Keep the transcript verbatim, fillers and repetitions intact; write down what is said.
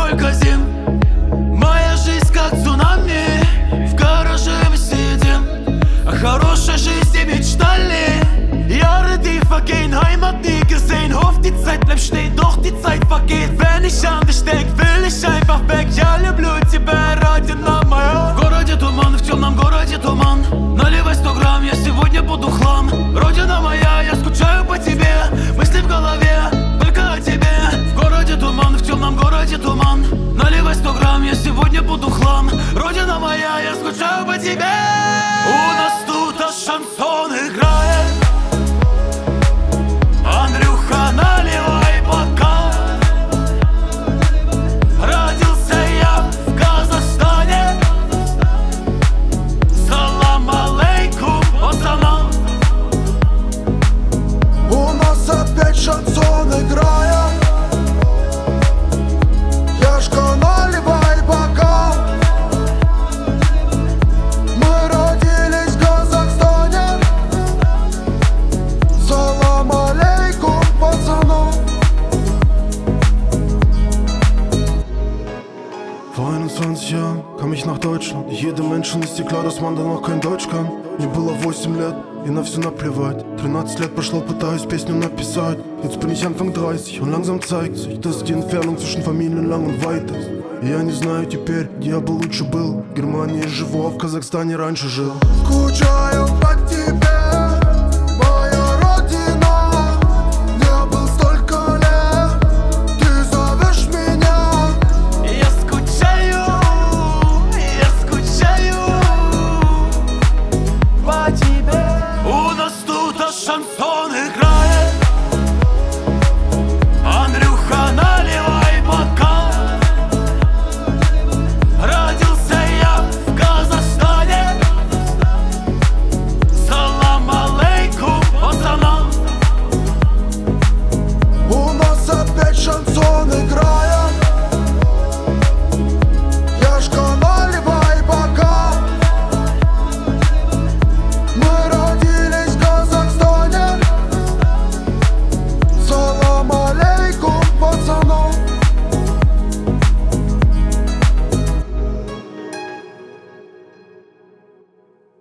столько зим. Моя жизнь как цунами, в гараже мы сидим. О хорошей жизни мечтали. Jahre, die vergehen, Heimat nie gesehen. Hofft die Zeit bleibt stehen, doch die Zeit vergeht. Wenn ich an dich denk, will ich einfach weg. Я люблю тебя, родина моя. В городе туман, в темном городе туман. Наливай сто грамм, я сегодня буду хлам. Родина моя, я скучаю по тебе. Мысли в голове, только о тебе. В городе туман, в темном городе туман. Наливай сто грамм, я сегодня буду хлам. Родина моя, я скучаю по тебе. У нас тут аж шансон играет. Андрюха, наливай бокал. Родился я в Казахстане. Салам алейкум, пацанам. У нас опять шансон играет. Яшка, наливай бокал. Мы родились в Казахстане. Салам алейкум, пацанам. Vor einundzwanzig Jahren kam ich nach Deutschland. Jedem Menschen ist dir klar, dass man dann noch kein Deutsch kann. Мне было восемь лет, и на все наплевать. Тринадцать лет прошло, пытаюсь песню написать. Jetzt bin ich Anfang dreißig und langsam zeigt sich, dass die Entfernung zwischen Familien lang und weit ist. И я не знаю теперь, где я бы лучше был. В Германии живу, а в Казахстане раньше жил. Скучаю по тебе, моя родина. Не был столько лет, ты зовешь меня. Я скучаю, я скучаю по тебе. У нас тут аж шансон играет.